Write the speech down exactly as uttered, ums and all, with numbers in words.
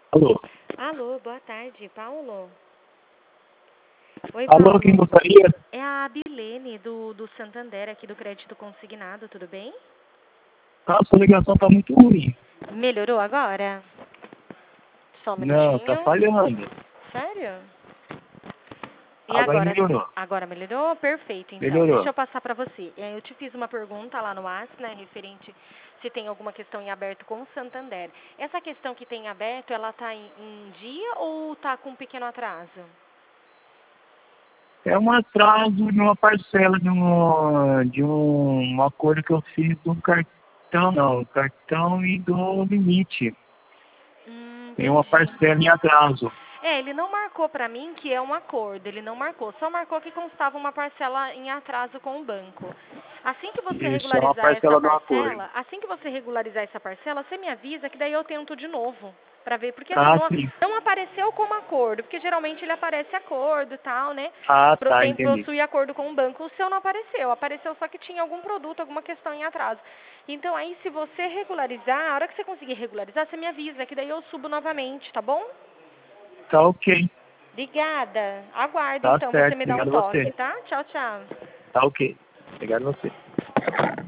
Alô? Alô, boa tarde, Paulo? Oi, Alô, Paulo. quem gostaria? É a Abilene, do, do Santander, aqui do Crédito Consignado, tudo bem? Ah, sua ligação tá muito ruim. Melhorou agora? Só um Não, tá minutinho. falhando. Sério? E Agora agora? melhorou. Agora melhorou? Perfeito, então. Deixa Melhorou. eu passar para você. É, Eu te fiz uma pergunta lá no WhatsApp, né, referente se tem alguma questão em aberto com o Santander. Essa questão que tem em aberto, ela tá em, em dia ou tá com um pequeno atraso? É um atraso de uma parcela de um, de um, um acordo que eu fiz do cartão, não, cartão e do limite. Hum, Tem uma entendi. parcela em atraso. É, ele não marcou pra mim que é um acordo, ele não marcou, só marcou que constava uma parcela em atraso com o banco. Assim que você Isso, é uma regularizar essa parcela do acordo. parcela, assim que você regularizar essa parcela, você me avisa que daí eu tento de novo, pra ver, porque assim, Ah, não, sim. não apareceu como acordo, porque geralmente ele aparece acordo e tal, né? Ah, Pro- tá, Tem entendi. possui acordo com o banco, o seu não apareceu, apareceu só que tinha algum produto, alguma questão em atraso. Então aí, se você regularizar, a hora que você conseguir regularizar, você me avisa, que daí eu subo novamente, tá bom? Tá ok. Obrigada. Aguardo, Tá então, você certo. me dá um Obrigado a toque, você. tá? Tchau, tchau. Tá ok. Obrigado a você.